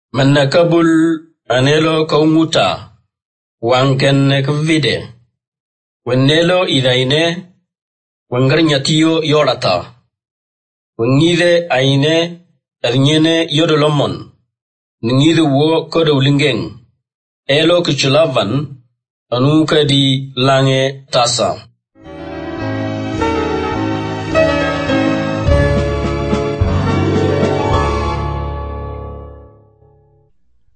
Menakabul anelo kaumuta wankenne kvide wennelo idaine wengarnyatiyo yorata wengide aine ernyene yodolomon ngide wo kodowlingeng elo kichulavan anuka di lange tasa.